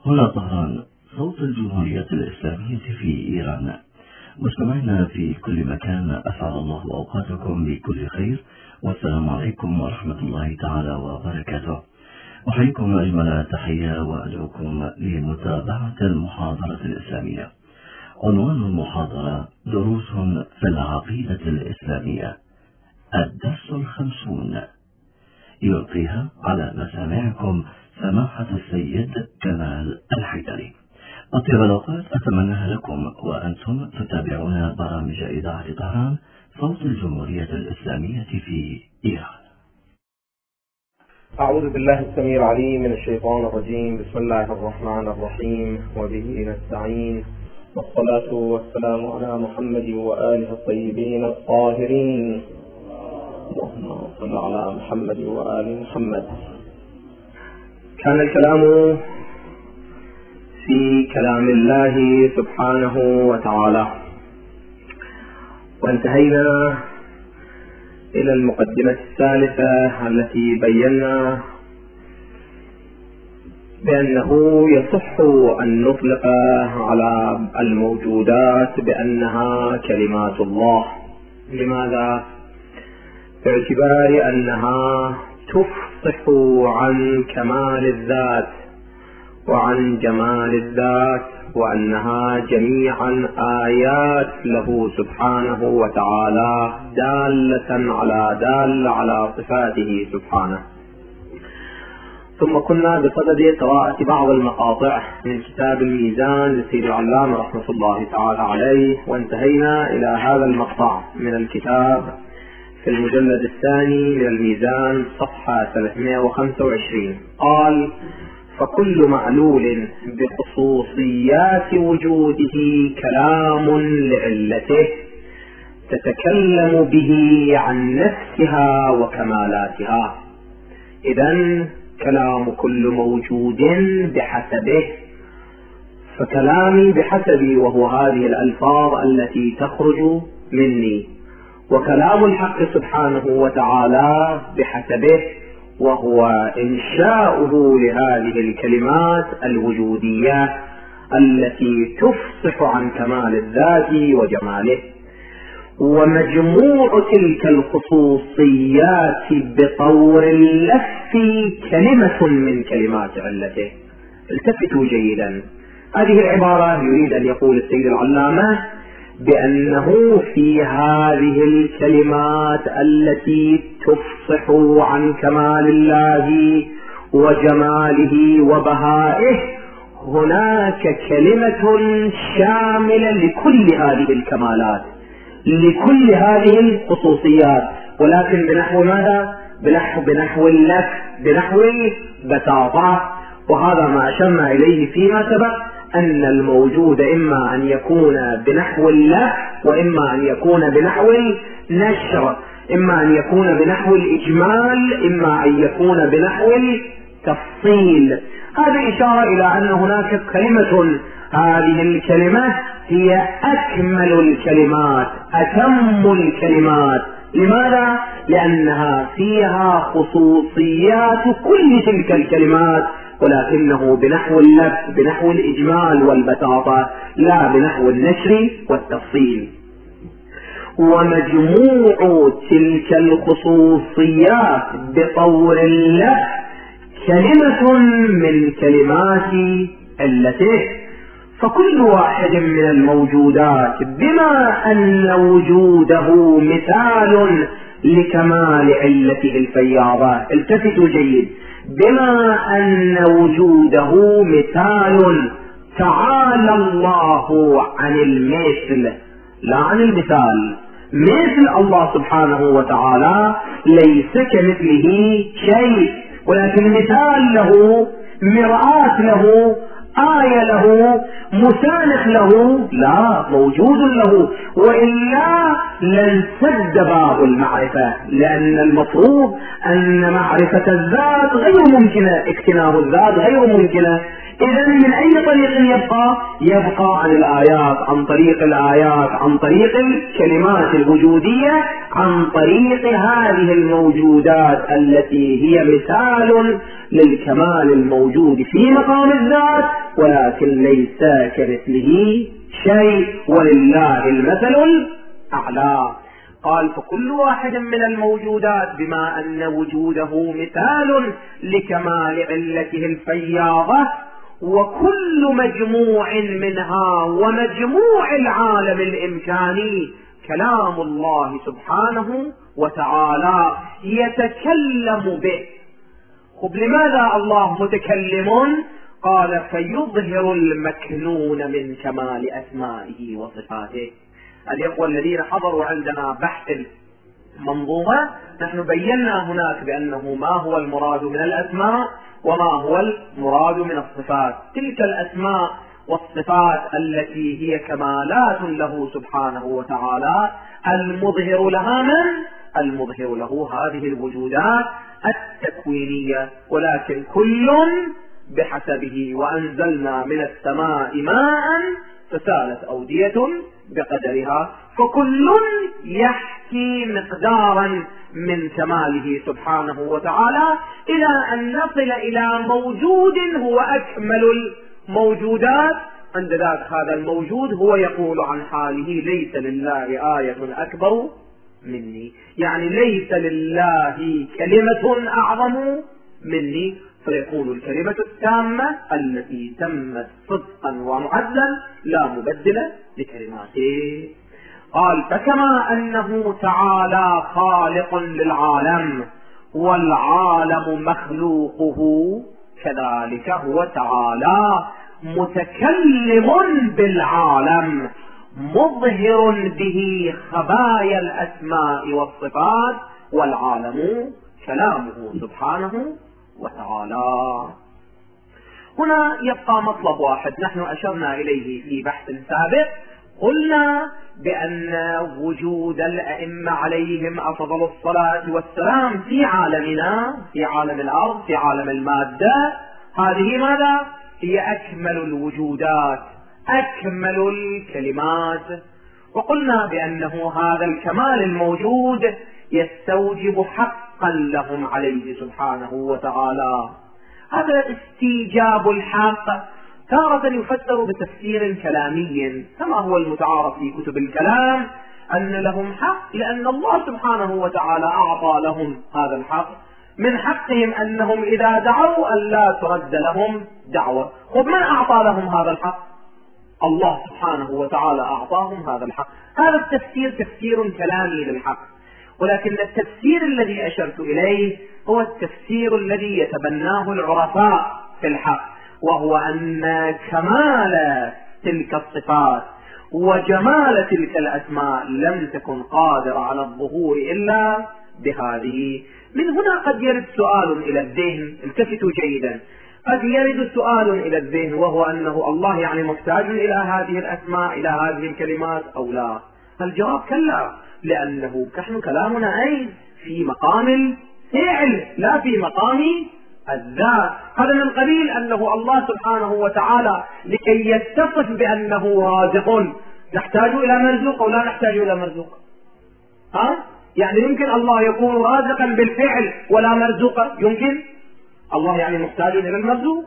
هنا طهران، صوت الجمهورية الإسلامية في إيران. مستمعينا في كل مكان، أسعد الله أوقاتكم بكل خير، والسلام عليكم ورحمة الله تعالى وبركاته. أحييكم أجمل تحية وأدعوكم لمتابعة المحاضرة الإسلامية. عنوان المحاضرة: دروس في العقيدة الإسلامية، الدرس 50. يلقيها على مسامعكم سماحة السيد كمال الحيدري. أطيب الأوقات أتمناها لكم وأنتم تتابعون برامج إذاعة طهران، صوت الجمهورية الإسلامية في إيران. أعوذ بالله السميع العليم من الشيطان الرجيم. بسم الله الرحمن الرحيم، وبه نستعين، والصلاة والسلام على محمد وآله الطيبين الطاهرين. اللهم صل على محمد وآل محمد. كان الكلام في كلام الله سبحانه وتعالى، وانتهينا إلى المقدمة الثالثة التي بينا بأنه يصح أن نطلق على الموجودات بأنها كلمات الله. لماذا؟ باعتبار أنها تفصح عن كمال الذات وعن جمال الذات، وأنها جميعا آيات له سبحانه وتعالى دالة على صفاته سبحانه. ثم كنا بصدد قراءة بعض المقاطع من كتاب الميزان للسيد العلامة رحمة الله تعالى عليه، وانتهينا إلى هذا المقطع من الكتاب في المجلد الثاني من الميزان صفحة 325. قال: فكل معلول بخصوصيات وجوده كلام لعلته تتكلم به عن نفسها وكمالاتها. إذن كلام كل موجود بحسبه، فكلامي بحسبي وهو هذه الألفاظ التي تخرج مني، وكلام الحق سبحانه وتعالى بحسبه وهو إنشاؤه لهذه الكلمات الوجودية التي تفصح عن كمال الذات وجماله. ومجموع تلك الخصوصيات بطور اللف كلمة من كلمات علته. التفتوا جيدا، هذه العبارة يريد أن يقول السيد العلامة بأنه في هذه الكلمات التي تفصح عن كمال الله وجماله وبهائه هناك كلمة شاملة لكل هذه الكمالات، لكل هذه الخصوصيات، ولكن بنحو ماذا؟ بنحو اللف، بنحو البساطة. وهذا ما أشرنا إليه فيما سبق، أن الموجود إما أن يكون بنحو اللف، وإما أن يكون بنحو النشر، إما أن يكون بنحو الإجمال، إما أن يكون بنحو التفصيل. هذه إشارة إلى أن هناك كلمة، هذه الكلمة هي أكمل الكلمات، أتم الكلمات. لماذا؟ لأنها فيها خصوصيات كل تلك الكلمات، ولكنه بنحو اللف، بنحو الإجمال والبساطة، لا بنحو النشر والتفصيل. ومجموع تلك الخصوصيات بطور اللف كلمة من كلمات علته. فكل واحد من الموجودات بما أن وجوده مثال لكمال علته الفياضة، التفتوا جيد، بما أن وجوده مثال، تعالى الله عن المثل لا عن المثال. مثل الله سبحانه وتعالى ليس كمثله شيء، ولكن مثال له، مرآة له، آية له، مسانخ له لا موجود له، وإلا لانسد باب المعرفة، لأن المفروض أن معرفة الذات غير ممكنة، اكتناب الذات غير ممكنة. إذن من أي طريق يبقى عن الآيات، عن طريق الآيات، عن طريق الكلمات الوجودية، عن طريق هذه الموجودات التي هي مثال للكمال الموجود في مقام الذات ولكن ليس كمثله شيء ولله المثل الأعلى. قال فكل واحد من الموجودات بما أن وجوده مثال لكمال علته الفياضة، وكل مجموع منها ومجموع العالم الإمكاني كلام الله سبحانه وتعالى يتكلم به. خب لماذا الله متكلم؟ قال فيظهر المكنون من كمال أسمائه وصفاته. الإخوة الذين حضروا عندنا بحث المنظومة نحن بينا هناك بأنه ما هو المراد من الأسماء وما هو المراد من الصفات. تلك الأسماء والصفات التي هي كمالات له سبحانه وتعالى المظهر لها من؟ المظهر له هذه الوجودات التكوينية، ولكن كل بحسبه. وأنزلنا من السماء ماء فسالت أودية بقدرها، فكل يحكي مقدارا من كماله سبحانه وتعالى إلى أن نصل إلى موجود هو أكمل الموجودات. عند ذلك هذا الموجود هو يقول عن حاله ليس لله آية أكبر مني، يعني ليس لله كلمة أعظم مني، فيكون الكلمة التامة التي تمت صدقا ومعدلا لا مبدل لكلماته. قال فكما أنه تعالى خالق للعالم والعالم مخلوقه، كذلك هو تعالى متكلم بالعالم مظهر به خبايا الأسماء والصفات، والعالم كلامه سبحانه وتعالى. هنا يبقى مطلب واحد نحن أشرنا إليه في بحث سابق، قلنا بأن وجود الأئمة عليهم أفضل الصلاة والسلام في عالمنا، في عالم الأرض، في عالم المادة، هذه ماذا؟ هي أكمل الوجودات، أكمل الكلمات. وقلنا بأنه هذا الكمال الموجود يستوجب حقا لهم عليه سبحانه وتعالى. هذا استيجاب الحق تارة يفسر بتفسير كلامي كما هو المتعارف في كتب الكلام، أن لهم حق لأن الله سبحانه وتعالى أعطى لهم هذا الحق. من حقهم أنهم إذا دعوا أن لا ترد لهم دعوة. خب من أعطى لهم هذا الحق؟ الله سبحانه وتعالى أعطاهم هذا الحق. هذا التفسير تفسير كلامي للحق، ولكن التفسير الذي أشرت إليه هو التفسير الذي يتبناه العرفاء في الحق، وهو أن كمال تلك الصفات وجمال تلك الأسماء لم تكن قادرة على الظهور إلا بهذه. من هنا قد يرد سؤال إلى الذهن، التفتوا جيدا، قد يرد سؤال إلى الذهن وهو أنه الله يعني محتاج إلى هذه الأسماء إلى هذه الكلمات أو لا؟ الجواب كلا، لأنه نحن كلامنا أي في مقام الفعل لا في مقام الذات. هذا من قبيل أنه الله سبحانه وتعالى لكي يتصف بأنه رازق نحتاج إلى مرزوق أو لا نحتاج إلى مرزوق؟ يعني يمكن الله يكون رازقا بالفعل ولا مرزوقا؟ يمكن الله يعني محتاج إلى المرزوق؟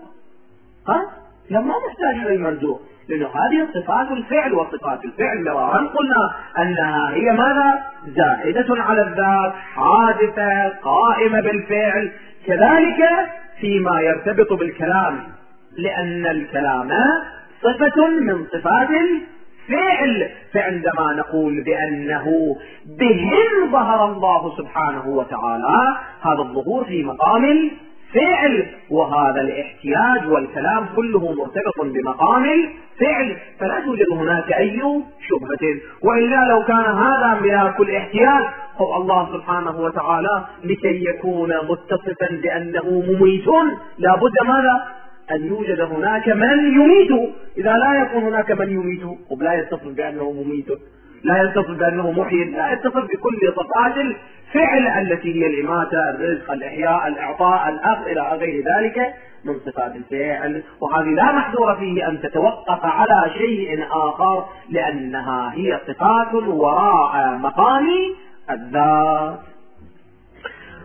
لا، ما محتاج إلى المرزوق، لأنه هذه صفات الفعل، وصفات الفعل مرارا قلنا أنها هي ماذا؟ زائدة على الذات، حادثة قائمة بالفعل. كذلك فيما يرتبط بالكلام، لأن الكلام صفة من صفات الفعل، فعندما نقول بأنه بهم ظهر الله سبحانه وتعالى، هذا الظهور في مقام الفعل، وهذا الاحتياج والكلام كله مرتبط بمقام الفعل، فلا توجد هناك أي شبهة. وإلا لو كان هذا ملاك الاحتياج، الله سبحانه وتعالى لكي يكون متصفا بأنه مميت لا بد ماذا؟ أن يوجد هناك من يميت. إذا لا يكون هناك من يميت لا يتصف بأنه مميت، لا يتصف بأنه محيي، لا يتصف بكل صفات الفعل التي هي الإماتة، الرزق، الإحياء، الإعطاء، الأخذ إلى غير ذلك من صفات الفعل. وهذه لا محذور فيه أن تتوقف على شيء آخر، لأنها هي صفات وراء مقام الذات.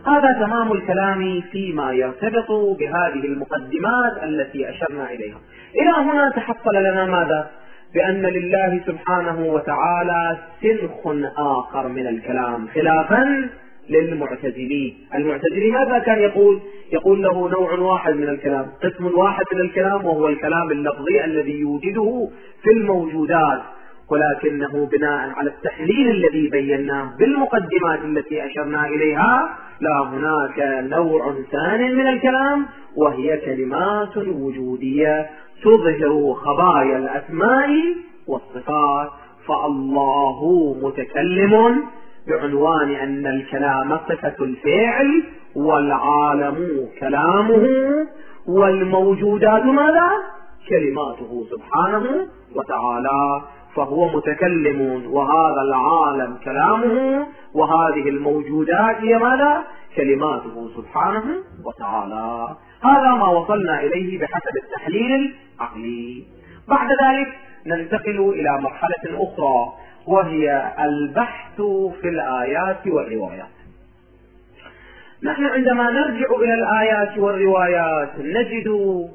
هذا تمام الكلام فيما يرتبط بهذه المقدمات التي أشرنا إليها. إلى هنا تحصل لنا ماذا؟ بأن لله سبحانه وتعالى سنخ آخر من الكلام خلافا للمعتزلي. المعتزلي ماذا كان يقول؟ يقول له نوع واحد من الكلام، قسم واحد من الكلام، وهو الكلام اللفظي الذي يوجده في الموجودات، ولكنه بناء على التحليل الذي بيناه بالمقدمات التي أشرنا إليها لا، هناك نوع ثاني من الكلام، وهي كلمات وجودية تظهر خبايا الأسماء والصفات. فالله متكلم بعنوان أن الكلام صفة الفعل، والعالم كلامه، والموجودات ماذا؟ كلماته سبحانه وتعالى. فهو متكلم، وهذا العالم كلامه، وهذه الموجودات هي ماذا؟ كلماته سبحانه وتعالى. هذا ما وصلنا إليه بحسب التحليل العقلي. بعد ذلك ننتقل إلى مرحلة أخرى، وهي البحث في الآيات والروايات. نحن عندما نرجع إلى الآيات والروايات نجد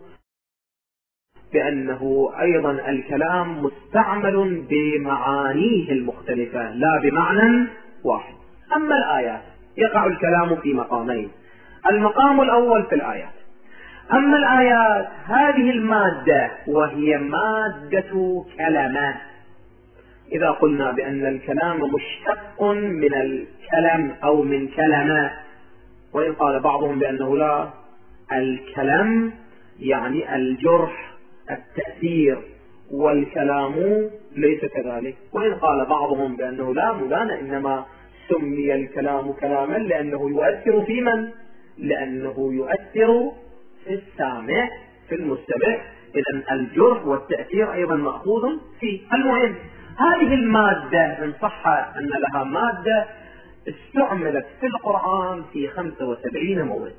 بأنه أيضا الكلام مستعمل بمعانيه المختلفة لا بمعنى واحد. أما الآيات يقع الكلام في مقامين، المقام الأول في الآيات. أما الآيات هذه المادة وهي مادة كلمات. إذا قلنا بأن الكلام مشتق من الكلم أو من كلمة، وإن قال بعضهم بأنه لا، الكلم يعني الجرح التأثير، والكلام ليس كذلك. وإن قال بعضهم بأنه لا، إنما سمي الكلام كلاما لأنه يؤثر في من؟ لأنه يؤثر في السامع، في المستمع. إذن الجرح والتأثير أيضا مأخوذ فيه. المهم هذه المادة إن صح أن لها مادة استعملت في القرآن في 75 مورد.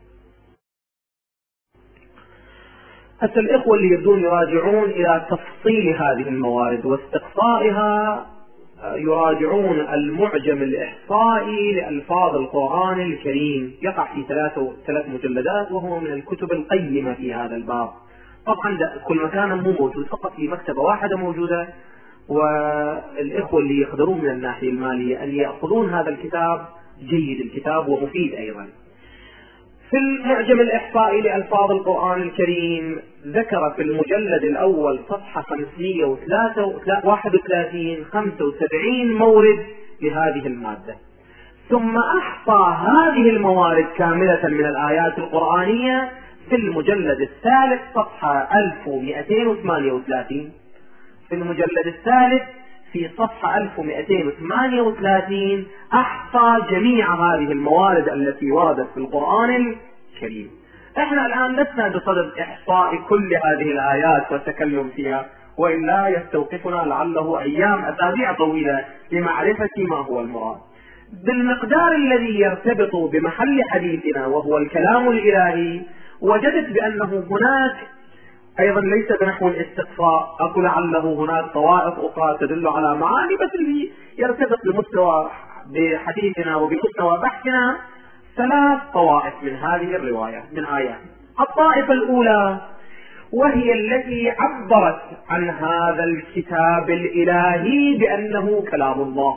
حتى الإخوة اللي يبدون يراجعون إلى تفصيل هذه الموارد واستقصائها يراجعون المعجم الإحصائي لألفاظ القرآن الكريم، يقع في 3 مجلدات، وهو من الكتب القيمة في هذا الباب. طبعا كل مكان مو موجود، فقط في مكتبة واحدة موجودة، والإخوة اللي يقدرون من الناحية المالية أن يأخذون هذا الكتاب. جيد الكتاب ومفيد أيضا. في المعجم الإحصائي لألفاظ القرآن الكريم ذكر في المجلد الأول صفحة 531 مورد لهذه المادة، ثم أحصى هذه الموارد كاملة من الآيات القرآنية في المجلد الثالث صفحة 1238. في المجلد الثالث في صفحة 1238 أحصى جميع هذه الموارد التي وردت في القرآن الكريم. احنا الآن لسنا بصدد إحصاء كل هذه الآيات والتكلم فيها، وإلا يستوقفنا لعله أيام أسابيع طويلة لمعرفة ما هو المراد. بالمقدار الذي يرتبط بمحل حديثنا وهو الكلام الإلهي، وجدت بأنه هناك أيضا ليس بنحو الاستقصاء، أقول لعله هناك طوائف أخرى تدل على معاني، بس اللي يرتبط بمستوى بحديثنا وبمستوى بحثنا 3 طوائف من هذه الرواية من آيات. الطائفة الأولى وهي التي عبرت عن هذا الكتاب الإلهي بأنه كلام الله،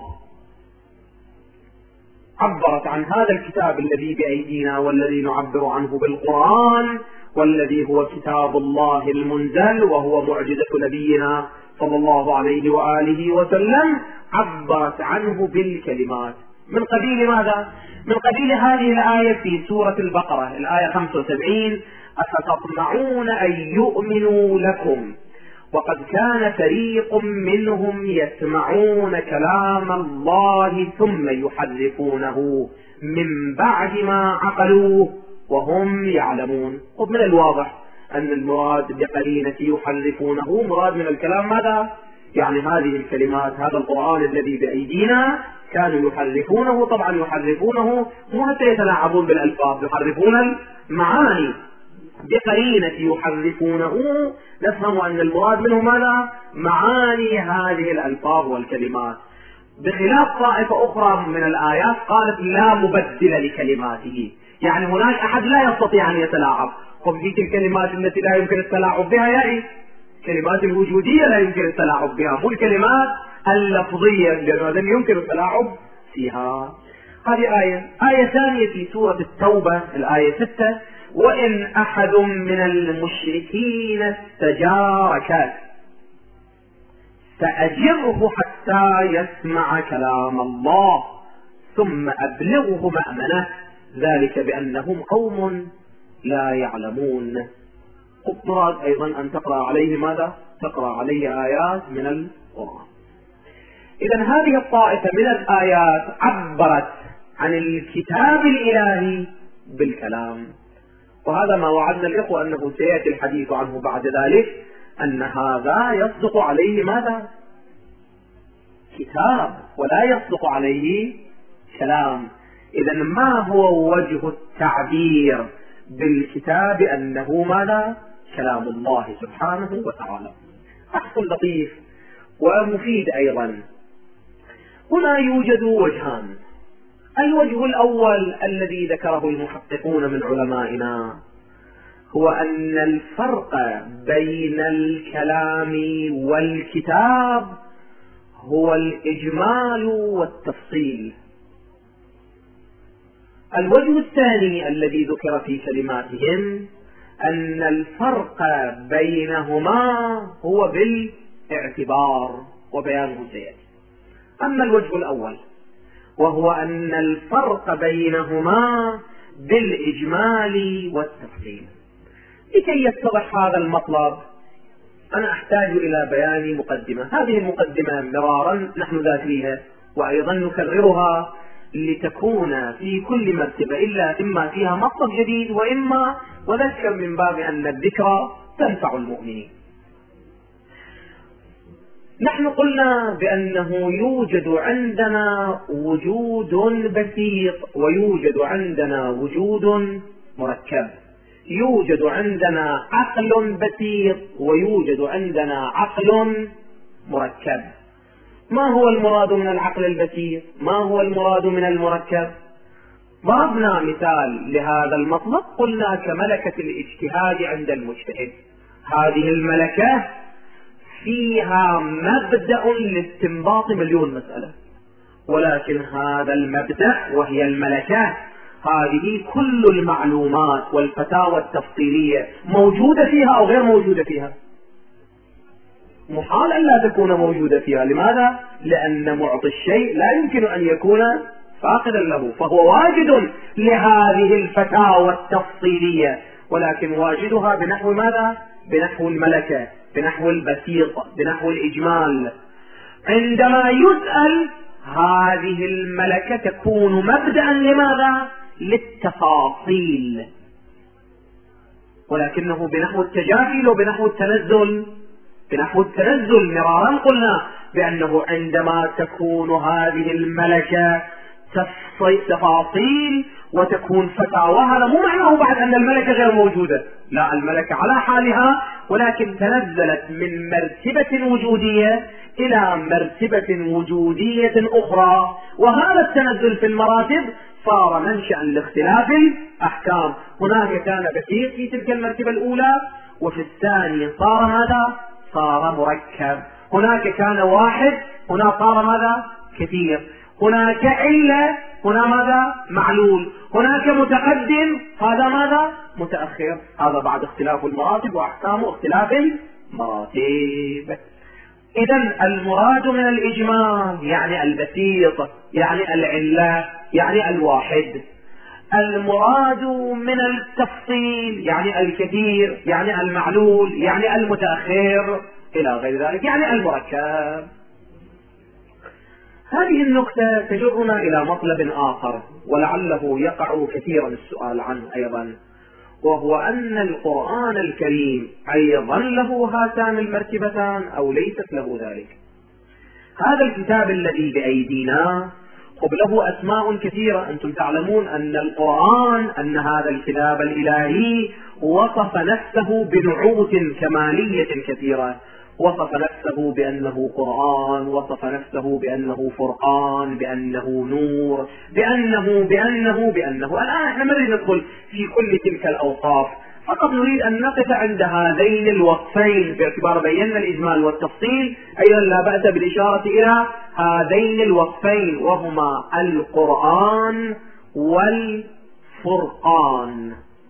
عبرت عن هذا الكتاب الذي بأيدينا والذي نعبر عنه بالقرآن، والذي هو كتاب الله المنزل وهو معجزة نبينا صلى الله عليه وآله وسلم، عبرت عنه بالكلمات. من قبيل ماذا؟ من قبيل هذه الآية في سورة البقرة الآية 75: أفتطمعون أن يؤمنوا لكم وقد كان فريق منهم يسمعون كلام الله ثم يحرفونه من بعد ما عقلوه وهم يعلمون. من الواضح أن المراد بقرينة يحرفونه مراد من الكلام ماذا؟ يعني هذه الكلمات، هذا القرآن الذي بأيدينا كانوا يحرفونه. طبعا يحرفونه مو حتى يتلاعبون بالألفاظ، يحرفون المعاني. بقرينة يحرفونه نفهم أن المراد منه ماذا؟ معاني هذه الألفاظ والكلمات. بخلاف طائفة أخرى من الآيات قالت لا مبدل لكلماته، يعني هناك أحد لا يستطيع أن يتلاعب. وفي الكلمات التي لا يمكن التلاعب بها يعني كلمات الوجودية لا يمكن التلاعب بها، مو الكلمات اللفظية لأنه يمكن التلاعب فيها. هذه آية ثانية في سورة التوبة الآية 6: وإن أحد من المشركين استجارك فأجره حتى يسمع كلام الله ثم أبلغه مأمنه ذلك بأنهم قوم لا يعلمون. مراد أيضا أن تقرأ عليه ماذا؟ تقرأ عليه آيات من القرآن. إذن هذه الطائفة من الآيات عبرت عن الكتاب الإلهي بالكلام، وهذا ما وعدنا الإخوة أنه سيأتي الحديث عنه بعد ذلك، أن هذا يصدق عليه ماذا؟ كتاب، ولا يصدق عليه كلام. إذن ما هو وجه التعبير بالكتاب أنه ماذا؟ كلام الله سبحانه وتعالى. بحث لطيف ومفيد أيضا. هنا يوجد وجهان. الوجه الأول الذي ذكره المحققون من علمائنا هو أن الفرق بين الكلام والكتاب هو الإجمال والتفصيل. الوجه الثاني الذي ذكر في كلماتهم أن الفرق بينهما هو بالاعتبار، وبيانه سيأتي. أما الوجه الأول وهو أن الفرق بينهما بالإجمال والتفصيل. لكي يتضح هذا المطلب أنا أحتاج إلى بيان مقدمة. هذه المقدمة مرارا نحن ذاكرينها وأيضا نكررها لتكون في كل مرتبة إلا إما فيها مطلب جديد وإما وذكر من باب أن الذكرى تنفع المؤمنين. نحن قلنا بأنه يوجد عندنا وجود بسيط ويوجد عندنا وجود مركب، يوجد عندنا عقل بسيط ويوجد عندنا عقل مركب. ما هو المراد من العقل البسيط؟ ما هو المراد من المركب؟ ضربنا مثال لهذا المطلب، قلنا كملكة الاجتهاد عند المجتهد. هذه الملكة فيها مبدأ لاستنباط مليون مسألة، ولكن هذا المبدأ وهي الملكة هذه كل المعلومات والفتاوى التفصيلية موجودة فيها أو غير موجودة فيها؟ محال أن لا تكون موجودة فيها. لماذا؟ لأن معطي الشيء لا يمكن أن يكون فاقدا له، فهو واجد لهذه الفتاوى التفصيلية، ولكن واجدها بنحو ماذا؟ بنحو الملكة، بنحو البسيط، بنحو الإجمال. عندما يسأل هذه الملكة تكون مبدأ لماذا؟ للتفاصيل، ولكنه بنحو التجاهل وبنحو التنزل. بنحو التنزل مرارا قلنا بأنه عندما تكون هذه الملكة تفاصيل وتكون فتاوى، هذا مو معناه بعد أن الملكة غير موجودة، لا، الملكة على حالها، ولكن تنزلت من مرتبة وجودية إلى مرتبة وجودية أخرى، وهذا التنزل في المراتب صار منشأ لاختلاف الأحكام. هناك كان بسيط في تلك المرتبة الأولى، وفي الثانية صار ماذا؟ صار مركب. هناك كان واحد، هنا صار ماذا؟ كثير. هناك علة، هنا ماذا؟ معلول. هناك متقدم، هذا ماذا؟ متأخر. هذا بعد اختلاف المراتب وأحكام اختلاف المراتب. إذن المراد من الإجمال يعني البسيط، يعني العلة، يعني الواحد. المراد من التفصيل يعني الكثير، يعني المعلول، يعني المتأخر إلى غير ذلك، يعني المركب. هذه النقطة تجرنا إلى مطلب آخر ولعله يقع كثيرا السؤال عنه أيضا، وهو أن القرآن الكريم أيضا له هاتان المرتبتان أو ليست له ذلك. هذا الكتاب الذي بأيدينا قبله أسماء كثيرة. أنتم تعلمون أن القرآن، أن هذا الكتاب الإلهي وصف نفسه بنعوت كمالية كثيرة، وصف نفسه بأنه قرآن، وصف نفسه بأنه فرقان، بأنه نور، بأنه. الآن احنا ما نريد ندخل في كل تلك الأوصاف، فقط نريد أن نقف عند هذين الوصفين باعتبار بينا الإجمال والتفصيل. أيضا لا بأس بالإشارة إلى هذين الوصفين، وهما القرآن والفرقان.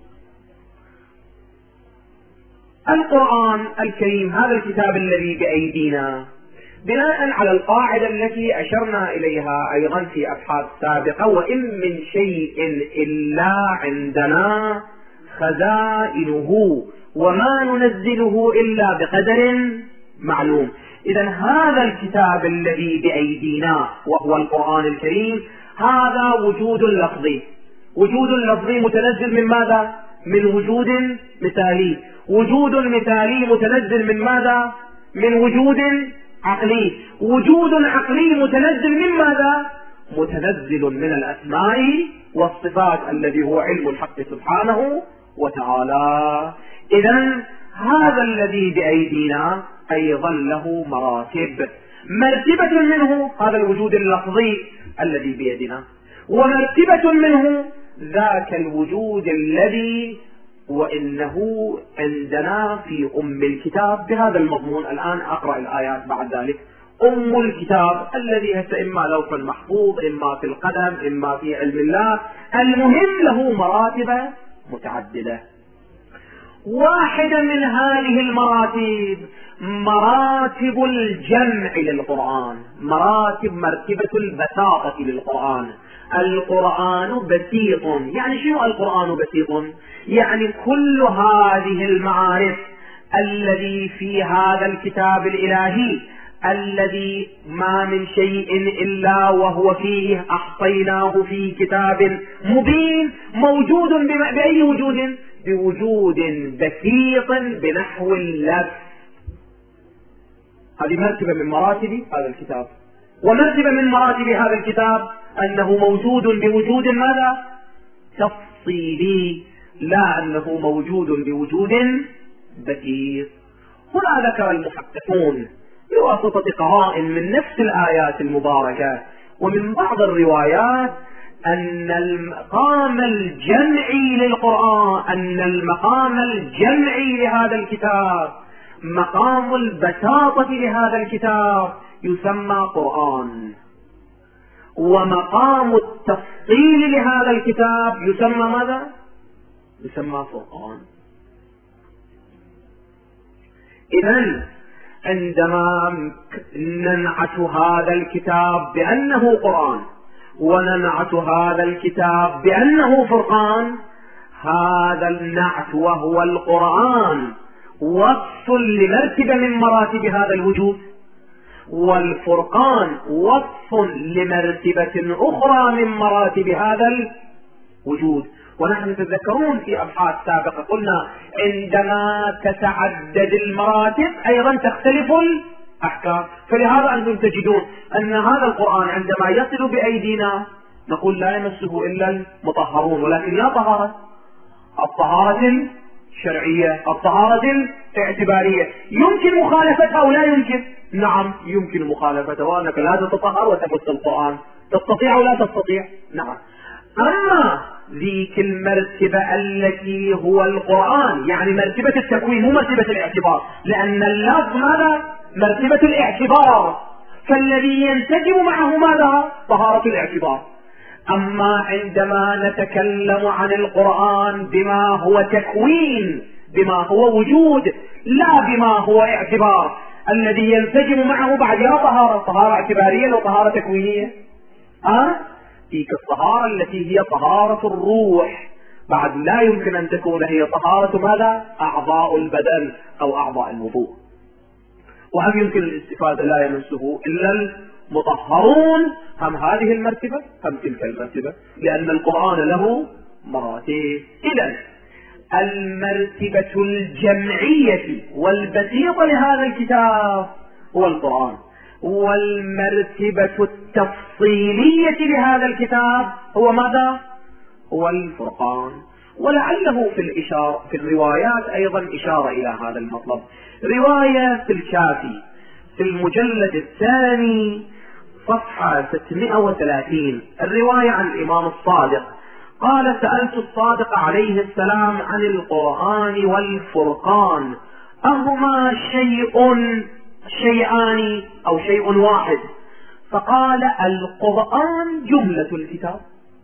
القرآن الكريم هذا الكتاب الذي بأيدينا، بناء على القاعدة التي أشرنا إليها أيضا في أبحاث سابقة: وإن من شيء إلا عندنا خزائنه وما ننزله إلا بقدر معلوم. إذا هذا الكتاب الذي بأيدينا وهو القرآن الكريم هذا وجود لفظي، وجود لفظي متنزل من ماذا؟ من وجود مثالي. وجود مثالي متنزل من ماذا؟ من وجود عقلي. وجود عقلي متنزل من ماذا؟ متنزل من الأسماء والصفات الذي هو علم الحق سبحانه وتعالى. إذن هذا الذي بأيدينا أيضا له مراتب. مرتبة منه هذا الوجود اللفظي الذي بيدنا، ومرتبة منه ذاك الوجود الذي وإنه عندنا في أم الكتاب بهذا المضمون. الآن أقرأ الآيات بعد ذلك. أم الكتاب الذي هسه إما لوح محفوظ، إما في القدم، إما في علم الله، المهم له مراتب متعددة. واحدة من هذه المراتب مراتب الجمع للقرآن، مرتبة البساطة للقرآن. القرآن بسيط. يعني شنو القرآن بسيط؟ يعني كل هذه المعارف الذي في هذا الكتاب الإلهي الذي ما من شيء إلا وهو فيه أحصيناه في كتاب مبين، موجود بأي وجود؟ بوجود بسيط بنحو اللفظ. هذه مرتبة من مراتب هذا الكتاب. ومرتبة من مراتب هذا الكتاب أنه موجود بوجود ماذا؟ تفصيلي، لا أنه موجود بوجود بسيط. هنا ذكر المحققون بواسطة قرائن من نفس الآيات المباركة ومن بعض الروايات أن المقام الجمعي للقرآن، أن المقام الجمعي لهذا الكتاب، مقام البساطة لهذا الكتاب يسمى قرآن، ومقام التفصيل لهذا الكتاب يسمى ماذا؟ يسمى فرقان. إذن عندما ننعت هذا الكتاب بأنه قرآن وننعت هذا الكتاب بأنه فرقان، هذا النعت وهو القرآن وصف لمرتبة من مراتب هذا الوجود، والفرقان وصف لمرتبة أخرى من مراتب هذا الوجود. ونحن تذكرون في أبحاث سابقة قلنا عندما تتعدد المراتب أيضا تختلف الأحكام. فلهذا أنتم تجدون أن هذا القرآن عندما يصل بأيدينا نقول لا يمسه إلا المطهرون، ولكن لا طهارة، الطهارة الشرعية، الطهارة الاعتبارية. يمكن مخالفتها أو لا يمكن؟ نعم يمكن مخالفتها، وأنك لا تتطهر وتمس القرآن، تستطيع أو لا تستطيع؟ نعم. أما ذيك المرتبة التي هو القرآن، يعني مرتبة التكوين مو مرتبة الاعتبار، لأن اللفظ ماذا؟ مرتبة الاعتبار، فالذي ينسجم معه ماذا؟ طهارة الاعتبار. أما عندما نتكلم عن القرآن بما هو تكوين، بما هو وجود، لا بما هو اعتبار، الذي ينسجم معه بعد يا طهارة اعتبارية وطهارة تكوينية. تلك الطهارة التي هي طهارة الروح بعد لا يمكن أن تكون هي طهارة ماذا؟ أعضاء البدن أو أعضاء الوضوء. وهل يمكن الاستفادة لا يمسه إلا المطهرون؟ هم هذه المرتبة هم تلك المرتبة، لأن القرآن له مراتب. إذن المرتبة الجمعية والبسيطة لهذا الكتاب هو القرآن، والمرتبة التفصيلية لهذا الكتاب هو ماذا؟ هو الفرقان. ولعله في الروايات أيضا إشارة إلى هذا المطلب. رواية في الكافي في المجلد الثاني صفحة 630، الرواية عن الإمام الصادق قال: سألت الصادق عليه السلام عن القرآن والفرقان أهما شيئان أو شيء واحد؟ فقال: القرآن جملة الكتاب،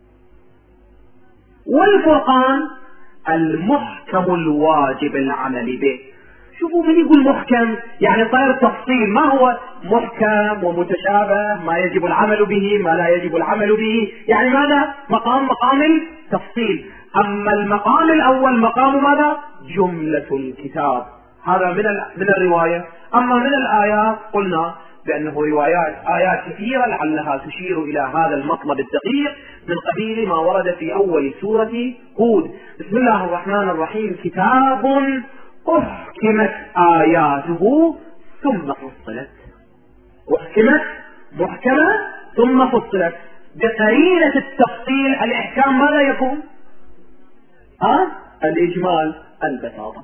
والفرقان المحكم الواجب العمل به. شوفوا من يقول محكم يعني صاير تفصيل، ما هو محكم ومتشابه، ما يجب العمل به ما لا يجب العمل به، يعني ماذا؟ مقام التفصيل. أما المقام الأول مقام ماذا؟ جملة الكتاب. هذا من الرواية. أما من الآيات قلنا بأنه آيات كثيرة لعلها تشير إلى هذا المطلب الدقيق من قبيل ما ورد في أول سورة هود. بسم الله الرحمن الرحيم: كتاب أحكمت آياته ثم فصلت. أحكمت محكمة ثم فصلت. بقرينة التفصيل الإحكام ماذا يكون؟ الإجمال، البساطة.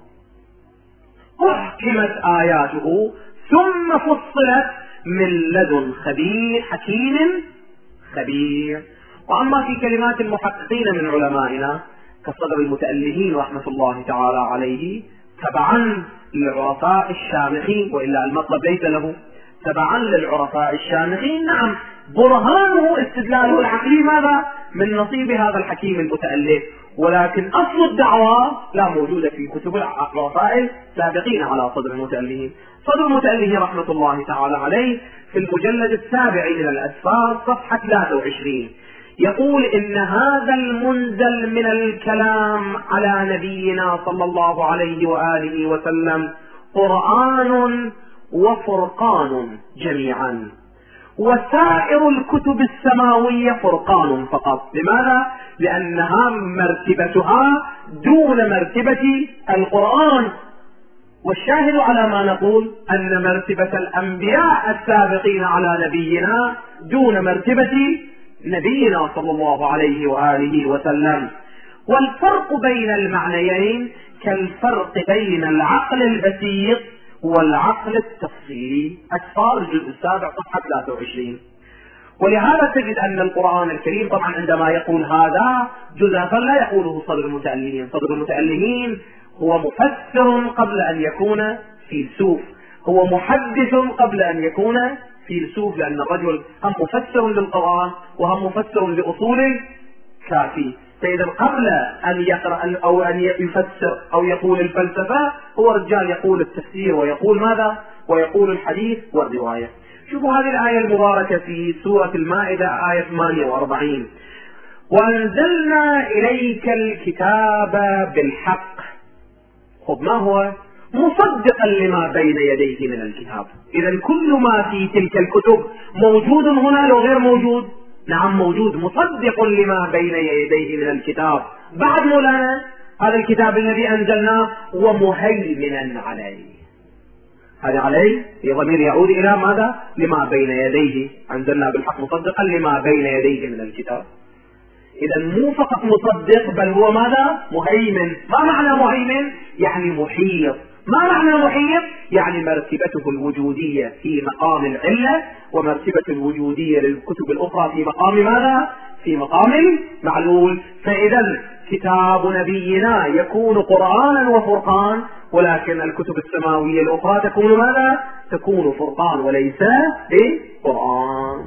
أحكمت آياته ثم فصلت من لدن خبير حكيم خبير. وأما في كلمات المحققين من علمائنا كصدر المتألهين رحمة الله تعالى عليه تبعا للعرفاء الشامخين، وإلا المطلب ليس له، تبعا للعرفاء الشامخين، نعم برهانه استدلاله العقلي ماذا؟ من نصيب هذا الحكيم المتأله، ولكن أصل الدعوة لا موجودة في كتب العرفاء السابقين على صدر المتألهين. صدر المتألهين رحمة الله تعالى عليه في المجلد السابع من الأسفار صفحة 23 يقول: إن هذا المنزل من الكلام على نبينا صلى الله عليه وآله وسلم قرآن وفرقان جميعا، وسائر الكتب السماوية فرقان فقط. لماذا؟ لأنها مرتبتها دون مرتبة القرآن. والشاهد على ما نقول أن مرتبة الأنبياء السابقين على نبينا دون مرتبة نبينا صلى الله عليه وآله وسلم. والفرق بين المعنيين كالفرق بين العقل البسيط والعقل التفصيلي. أسفار الجزء السابع صفحة 23. ولهذا تجد أن القرآن الكريم طبعا عندما يقول هذا جزءا لا يقوله صدر المتألهين. صدر المتألهين هو مفسر قبل أن يكون فيلسوف، هو محدث قبل أن يكون فيلسوف، لأن الرجل هم مفسر للقرآن وهم مفسر لأصول كافي. فإذا قبل أن يقرأ أو أن يفسر أو يقول الفلسفة هو رجال يقول التفسير ويقول ماذا؟ ويقول الحديث والرواية. شوفوا هذه الآية المباركة في سورة المائدة آية 48: وأنزلنا إليك الكتاب بالحق. خب ما هو؟ مصدقا لما بين يديه من الكتاب. إذا كل ما في تلك الكتب موجود هنا لو غير موجود؟ نعم موجود، مصدق لما بين يديه من الكتاب. بعد مولانا هذا الكتاب الذي أنزلناه ومهيمنا عليه. هذا عليه في ضمير يعود إلى ماذا؟ لما بين يديه. أنزلنا بالحق مصدقا لما بين يديه من الكتاب. إذا مو فقط مصدق بل هو ماذا؟ مهيمن. ما معنى مهيمن؟ يعني محيط. ما معنى محيط؟ يعني مرتبته الوجودية في مقام العلة، ومرتبة الوجودية للكتب الأخرى في مقام ماذا؟ في مقام المعلول. فإذا كتاب نبينا يكون قرآنا وفرقان، ولكن الكتب السماوية الأخرى تكون ماذا؟ تكون فرقان وليس بقرآن.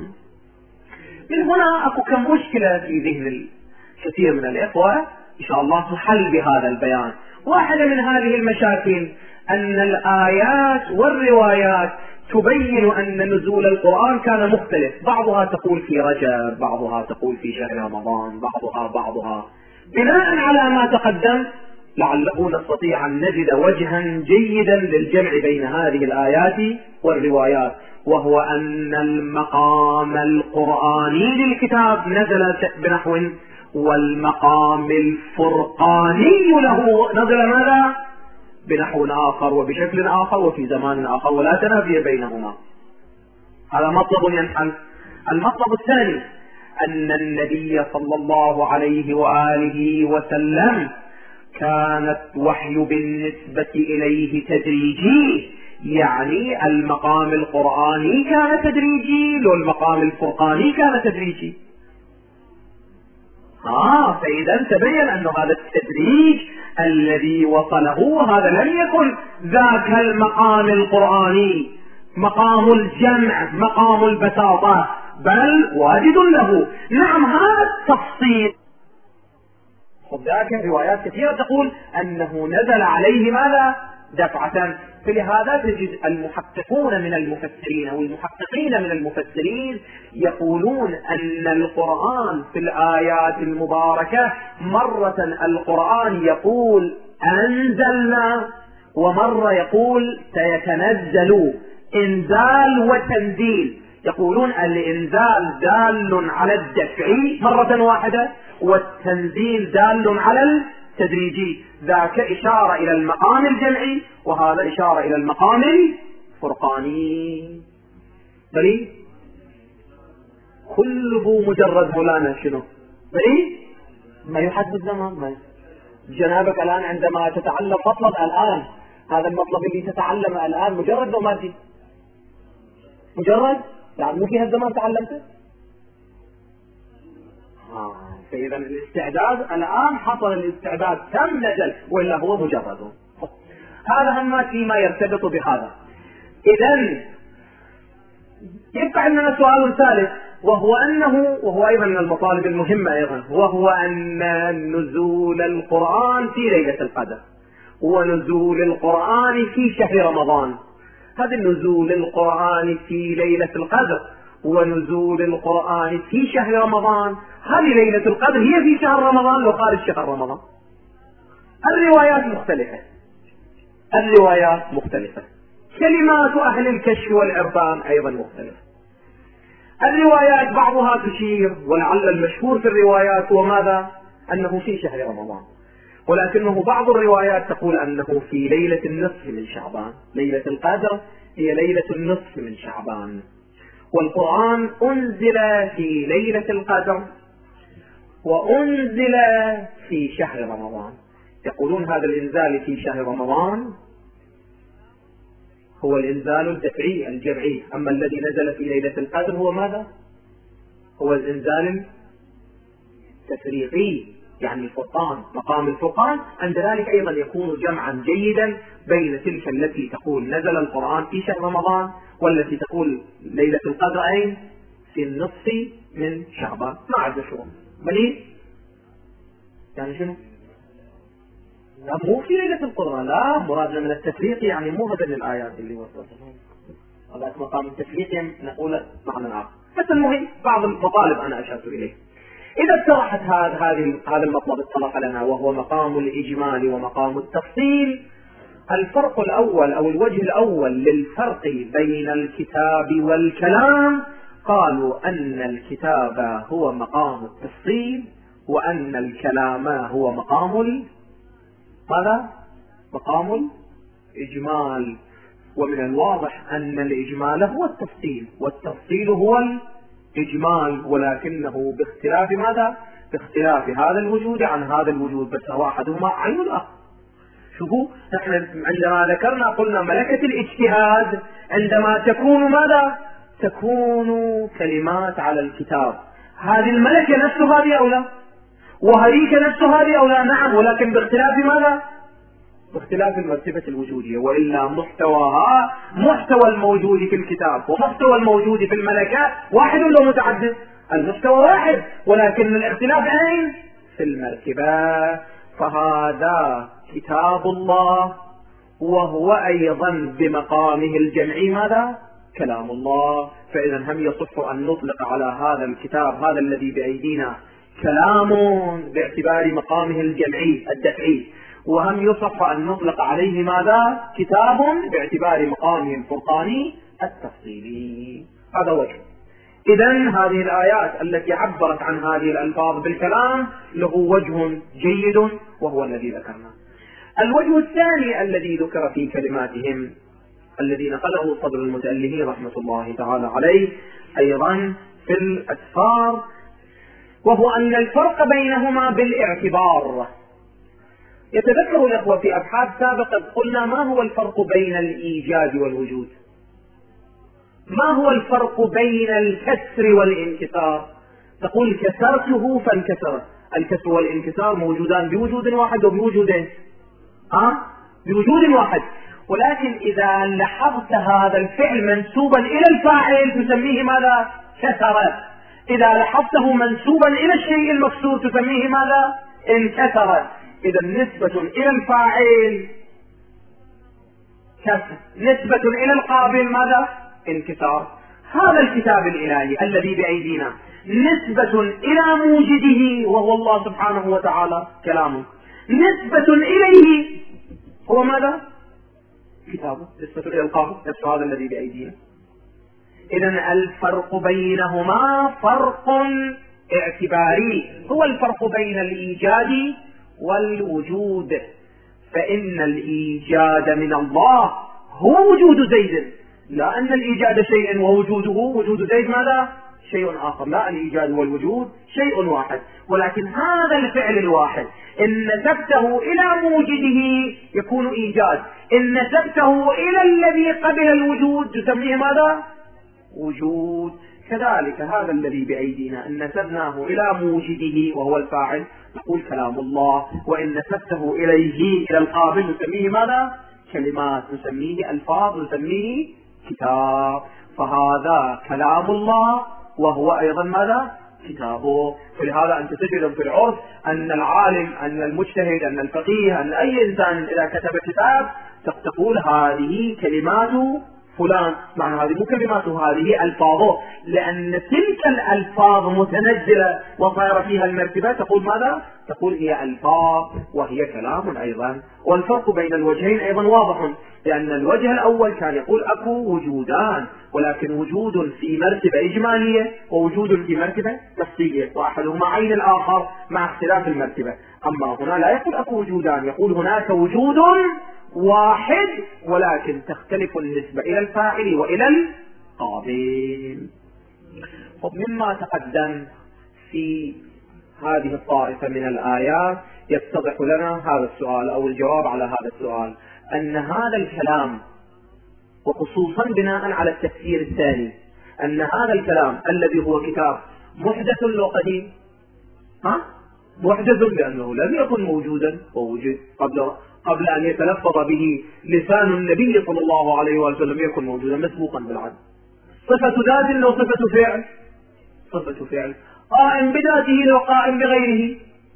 من هنا أكو كم مشكلة في ذهن الكثير من الإخوة إن شاء الله تحل بهذا البيان. واحدة من هذه المشاكل أن الآيات والروايات تبين أن نزول القرآن كان مختلف، بعضها تقول في رجب، بعضها تقول في شهر رمضان، بعضها بناء على ما تقدم لعله نستطيع أن نجد وجها جيدا للجمع بين هذه الآيات والروايات، وهو أن المقام القرآني للكتاب نزل بنحو، والمقام الفرقاني له نزل ماذا؟ بنحو آخر وبشكل آخر وفي زمان آخر، ولا تنافي بينهما. هذا مطلب ينحل. المطلب الثاني أن النبي صلى الله عليه وآله وسلم كانت وحي بالنسبة إليه تدريجي، يعني المقام القرآني كان تدريجي والمقام الفرقاني كان تدريجي. فإذا تبين أن هذا التدريج الذي وصله هذا لم يكن ذاك المقام القرآني مقام الجمع مقام البساطة، بل واجد له. نعم هذا التفصيل، ذاك روايات كثيرة تقول أنه نزل عليه ماذا؟ دفعة. فلهذا تجد المحققون من المفسرين أو المحققين من المفسرين يقولون أن القرآن في الآيات المباركة مرة القرآن يقول أنزلنا، ومرة يقول سيتنزل، إنزال وتنزيل. يقولون الإنزال دال على الدفع مرة واحدة، والتنزيل دال على التدريجي. ذاك إشارة إلى المقام الجمعي، وهذا إشارة إلى المقام الفرقاني. بلي كل بو مجرد مولانا شنو؟ بلي ما يحدد الزمان. ما جنابك الآن عندما تتعلم مطلب الآن، هذا المطلب اللي تتعلم الآن مجرد أو مادي؟ مجرد، يعني مو في هالزمان تعلمته. فإذا الاستعداد الآن حصل، الاستعداد تم نزل، وإلا هو مجرد. هذا هم فيما يرتبط بهذا. إذن يبقى عندنا سؤال ثالث، وهو أيضا من المطالب المهمة أيضا، وهو أن نزول القرآن في ليلة القدر ونزول القرآن في شهر رمضان. هذا نزول القرآن في ليلة القدر ونزول القرآن في شهر رمضان، هذه ليلة القدر هي في شهر رمضان لو خارج شهر رمضان. الروايات مختلفة، كلمات أهل الكشف والعرفان أيضا مختلفة. الروايات بعضها تشير، ولعل المشهور في الروايات هو ماذا؟ أنه في شهر رمضان، ولكنه بعض الروايات تقول أنه في ليلة النصف من شعبان. ليلة القدر هي ليلة النصف من شعبان، والقرآن أنزل في ليلة القدر وأنزل في شهر رمضان. يقولون هذا الإنزال في شهر رمضان هو الإنزال الدفعي الجمعي، أما الذي نزل في ليلة القدر هو ماذا؟ هو الإنزال التفريقي، يعني الفرقان، مقام الفرقان. عند ذلك أيضا يكون جمعا جيدا بين تلك التي تقول نزل القرآن في شهر رمضان، والتي تقول ليلة القدر أين؟ في النصف من شعبان. ما عاد شروط بلي يعني شنو؟ لا مو في ليلة القرآن، لا مرادنا من التفريق يعني مو هذا الآيات اللي وصلتها، هذا مقام التفريق نقول معنى آخر. بس المهم بعض المطالب أنا أشرت إليه. إذا اتضحت هذا المطلب اتضح لنا، وهو مقام الإجمال ومقام التفصيل. الفرق الأول أو الوجه الأول للفرق بين الكتاب والكلام، قالوا أن الكتاب هو مقام التفصيل، وأن الكلام هو مقام ماذا؟ مقام الإجمال. ومن الواضح أن الإجمال هو التفصيل، والتفصيل هو الإجمال، ولكنه باختلاف ماذا؟ باختلاف هذا الوجود عن هذا الوجود، بس هو أحدهما عين الآخر. شوفوا نحن عندما ذكرنا قلنا ملكة الاجتهاد عندما تكون ماذا؟ تكون كلمات على الكتاب. هذه الملكة نفسها هذه أو لا؟ وهذيك نفسها هذه أو لا؟ نعم، ولكن باختلاف ماذا؟ باختلاف المرتبة الوجودية. وإلا محتواها محتوى الموجود في الكتاب ومحتوى الموجود في الملكات واحد ولا متعدد؟ المحتوى واحد، ولكن الاختلاف أين؟ في المرتبة. فهذا كتاب الله، وهو أيضا بمقامه الجمعي ماذا؟ كلام الله. فإذا هم يصح أن نطلق على هذا الكتاب هذا الذي بأيدينا كلام باعتبار مقامه الجمعي الدفعي، وهم يصح أن نطلق عليه ماذا؟ كتاب باعتبار مقامه الفرقاني التفصيلي. هذا وجه. إذن هذه الآيات التي عبرت عن هذه الألفاظ بالكلام له وجه جيد، وهو الذي ذكرنا. الوجه الثاني الذي ذكر في كلماتهم الذي نقله صدر المتألهين رحمة الله تعالى عليه أيضا في الأسفار، وهو أن الفرق بينهما بالاعتبار. يتذكر الأخوة في أبحاث سابقة قلنا ما هو الفرق بين الإيجاد والوجود؟ ما هو الفرق بين الكسر والانكسار؟ تقول كسرته فانكسر. الكسر والانكسار موجودان بوجود واحد وبوجودين، بوجود واحد. ولكن إذا لاحظت هذا الفعل منسوبا إلى الفاعل تسميه ماذا؟ كسر. إذا لاحظته منسوبا إلى الشيء المكسور تسميه ماذا؟ انكسر. إذا نسبة إلى الفاعل كسر، نسبة إلى القابل ماذا؟ انكسار. هذا الكتاب الإلهي الذي بأيدينا نسبة إلى موجده وهو الله سبحانه وتعالى كلامه، نسبة إليه هو ماذا؟ كتابه. نسبة إلى القابل نفس هذا الذي بأيدينا. إذن الفرق بينهما فرق اعتباري، هو الفرق بين الإيجاد والوجود. فإن الإيجاد من الله هو وجود زيد، لا أن الإيجاد شيء ووجوده وجود زيد ماذا؟ شيء آخر. لا، الإيجاد والوجود شيء واحد، ولكن هذا الفعل الواحد إن نسبته إلى موجده يكون إيجاد، إن نسبته إلى الذي قبل الوجود تسميه ماذا؟ وجود. كذلك هذا الذي بأيدينا إن نسبناه إلى موجده وهو الفاعل نقول كلام الله، وإن نسبته إليه إلى القابل نسميه ماذا؟ كلمات، نسميه ألفاظ، نسميه كتاب. فهذا كلام الله وهو أيضا ماذا؟ كتابه. فلهذا أنت تجد في العرف أن العالم، أن المجتهد، أن الفقيه، أن أي إنسان إذا كتب كتاب تقول هذه كلمات فلان، معنى هذه مو كلماته، هذه ألفاظه، لأن تلك الألفاظ متنزلة وصار فيها المرتبة تقول ماذا؟ تقول هي ألفاظ وهي كلام أيضا. والفرق بين الوجهين أيضا واضح، لأن الوجه الأول كان يقول أكو وجودان، ولكن وجود في مرتبة إجمالية ووجود في مرتبة تفصيلية، وأحدهما عين الآخر مع اختلاف المرتبة. أما هنا لا يقول أكو وجودان، يقول هناك وجود واحد ولكن تختلف النسبة إلى الفاعل وإلى القابل. مما تقدم في هذه الطائفة من الآيات يتضح لنا هذا السؤال أو الجواب على هذا السؤال، أن هذا الكلام وخصوصا بناء على التفسير الثاني أن هذا الكلام الذي هو كتاب محدث لو قديم، محدث لأنه لم يكن موجودا ووجد قبل أن يتلفظ به لسان النبي صلى الله عليه وسلم، يكن موجودا مسبوقا بالعدل. صفة ذات لو صفة فعل، صفة فعل، قائم بذاته لو قائم بغيره،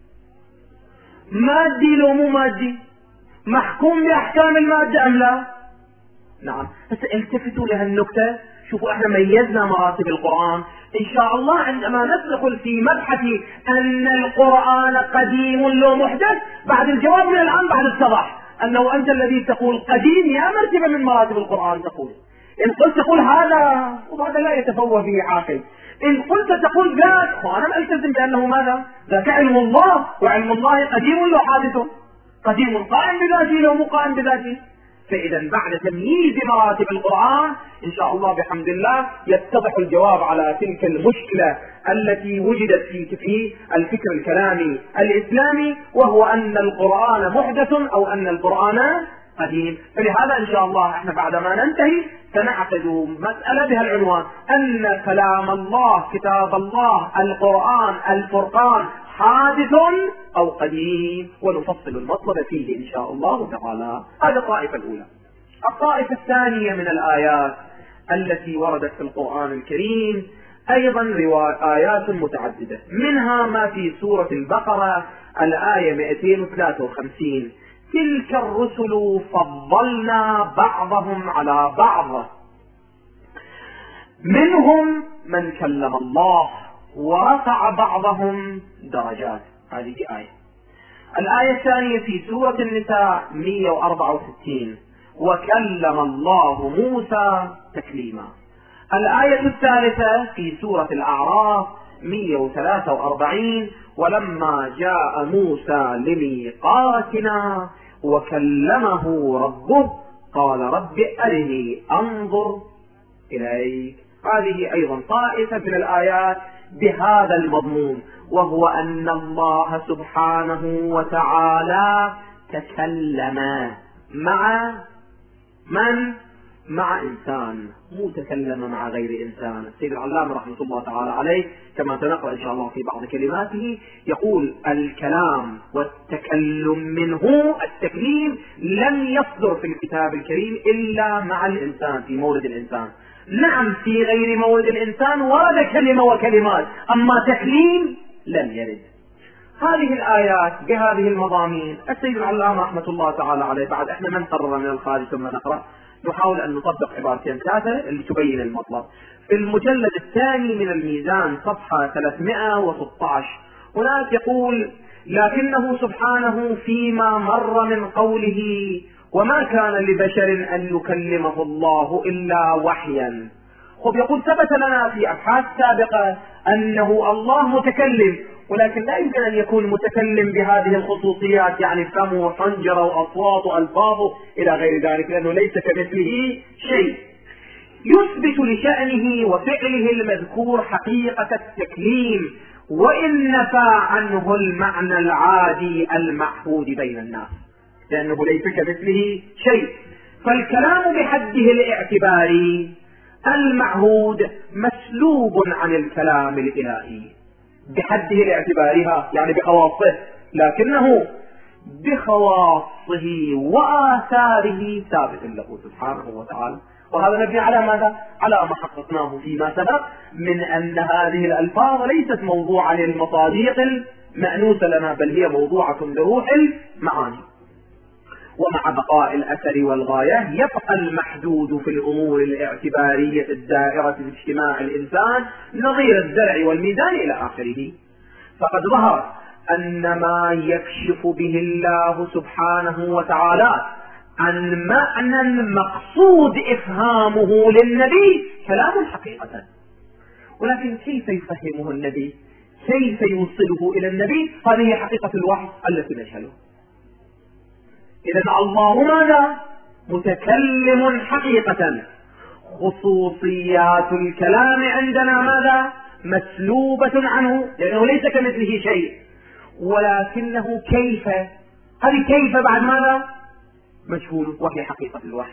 مادي لو مو مادي، محكوم بأحكام المادة أم لا؟ نعم. بس التفتوا لها النكتة، شوفوا احنا ميزنا مراتب القرآن ان شاء الله عندما ندخل في مبحث ان القرآن قديم لو محدث. بعد الجواب من الآن بعد اتضح انه انت الذي تقول قديم يا مرتبة من مراتب القرآن تقول. ان قلت تقول هذا وهذا لا يتفوه به عاقل، ان قلت تقول ذاك وانا ما التزم بانه ماذا؟ ذاك علم الله، وعلم الله قديم لو حادث، قديم قائم بذاته لو مو قائم بذاته. فإذا بعد تمييز مراتب القرآن إن شاء الله بحمد الله يتضح الجواب على تلك المشكلة التي وجدت في الفكر الكلامي الإسلامي، وهو أن القرآن محدث أو أن القرآن قديم. فلهذا إن شاء الله احنا بعدما ننتهي سنعقد مسألة بها العنوان أن كلام الله، كتاب الله، القرآن، الفرقان حادث أو قديم، ونفصل المطلب فيه إن شاء الله تعالى. هذه الطائفة الأولى. الطائفة الثانية من الآيات التي وردت في القرآن الكريم أيضا آيات متعددة، منها ما في سورة البقرة الآية 253: تلك الرسل فضلنا بعضهم على بعض منهم من كلم الله ورفع بعضهم درجات. هذه آية. الآية الثانية في سورة النساء 164: وكلم الله موسى تكليما. الآية الثالثة في سورة الأعراف 143: ولما جاء موسى لميقاتنا وكلمه ربه قال رب أرني أنظر إليك. هذه أيضا طائفة من الآيات بهذا المضمون، وهو أن الله سبحانه وتعالى تكلم مع من؟ مع إنسان، مو تكلم مع غير إنسان. السيد العلامة رحمة الله تعالى عليه كما سنقرأ إن شاء الله في بعض كلماته يقول: الكلام والتكلم منه التكليم لم يصدر في الكتاب الكريم إلا مع الإنسان في مورد الإنسان. نعم في غير مورد الإنسان ورد كلمة وكلمات، أما تكليم لم يرد. هذه الآيات بهذه المضامين السيد العلامة رحمة الله تعالى عليه، بعد احنا من قرر من الخارج ثم نقرأ، نحاول أن نطبق عبارتين ثلاثة اللي تبين المطلب. في المجلد الثاني من الميزان صفحة 316 هناك يقول: لكنه سبحانه فيما مر من قوله: وما كان لبشر أن يكلمه الله إلا وحيا. يقول ثبت لنا في أبحاث سابقة أنه الله متكلم، ولكن لا يمكن أن يكون متكلم بهذه الخصوصيات، يعني فمه وحنجره وأصوات وألفاظه إلى غير ذلك، لأنه ليس كمثله شيء. يثبت لشأنه وفعله المذكور حقيقة التكليم، وإن نفى عنه المعنى العادي المعهود بين الناس، لأنه ليس كمثله شيء. فالكلام بحده الاعتباري المعهود مسلوب عن الكلام الإلهي بحده الاعتباري، يعني بخواصه، لكنه بخواصه وآثاره ثابت له سبحانه وتعالى. وهذا مبني على ماذا؟ على ما حققناه فيما سبق من أن هذه الألفاظ ليست موضوعة للمصادق المأنوسة لنا، بل هي موضوعة لروح المعاني. ومع بقاء الأثر والغاية يبقى المحدود في الأمور الاعتبارية الدائرة في اجتماع الإنسان نظير الزرع والميزان إلى آخره. فقد ظهر أن ما يكشف به الله سبحانه وتعالى عن معنى مقصود إفهامه للنبي كلام حقيقة، ولكن كيف يفهمه النبي؟ كيف يوصله إلى النبي؟ هذه حقيقة الوحي التي نجهله. إذن الله ماذا؟ متكلم حقيقة. خصوصيات الكلام عندنا ماذا؟ مسلوبة عنه، لأنه ليس كمثله شيء، ولكنه كيف؟ هذه كيف بعد ماذا؟ مجهول، وهي حقيقة الوحي.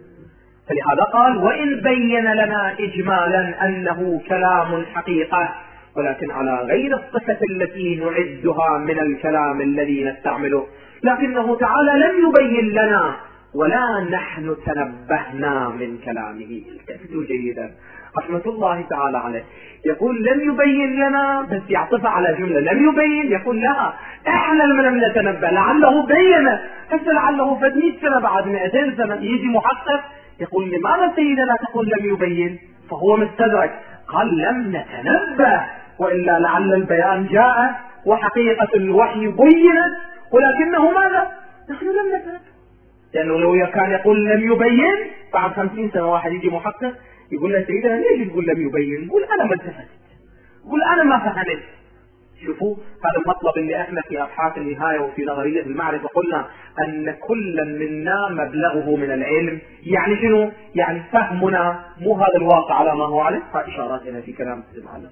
فلهذا قال: وإن بين لنا إجمالا أنه كلام حقيقة، ولكن على غير الصفة التي نعدها من الكلام الذي نستعمله، لكنه تعالى لم يبين لنا ولا نحن تنبهنا من كلامه. التفتوا جيدا رحمة الله تعالى عليه، يقول لم يبين لنا، بس يعطف على جملة لم يبين، يقول لا احنا لم نتنبه، لعله بين، حتى لعله فد 100 سنة بعد 200 سنة يجي محقق يقول لماذا سيدنا تقول لم يبين؟ فهو مستدرك، قال لم نتنبه، وإلا لعل البيان جاء وحقيقة الوحي بينت، ولكنه ماذا؟ نحن لم نتنبه. لأنه لو كان يقول لم يبين بعد 50 سنة واحد يجي محقق يقول له سيدنا ليش تقول لم يبين؟ يقول أنا ما انتفت، يقول أنا ما فهمت. شوفوا هذا المطلب اللي احنا في أبحاث النهاية وفي نظرية المعرفة قلنا أن كل منا مبلغه من العلم. يعني شنو؟ يعني فهمنا مو هذا الواقع على ما هو عليه، فإشاراتنا في كلام السيد.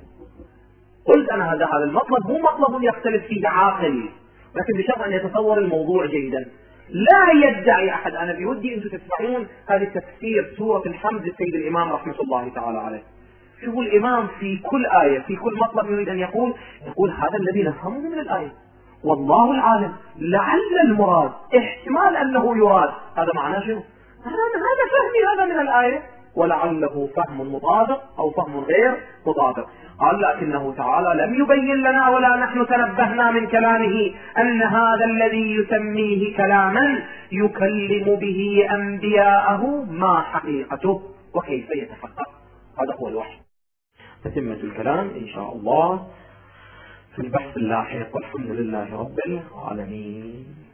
قلت أنا هذا المطلب مو مطلب يختلف فيه عاقل، لكن بشرط أن يتصور الموضوع جيدا. لا يدعي أحد، أنا بودي أنتم تسمعون هذه تفسير سورة الحمد للسيد الإمام رحمة الله تعالى عليه. شوفوا الإمام في كل آية في كل مطلب يريد أن يقول هذا الذي نفهمه من الآية، والله العالم، لعل المراد، احتمال أنه يراد، هذا معناه شنو؟ هذا فهمي هذا من الآية، ولعله فهم مطابق أو فهم غير مطابق. قال لكنه تعالى لم يبين لنا ولا نحن تنبهنا من كلامه أن هذا الذي يسميه كلاما يكلم به أنبياءه ما حقيقته وكيف يتحقق. هذا هو الوحي. تتمة الكلام إن شاء الله في البحث اللاحق، والحمد لله رب العالمين.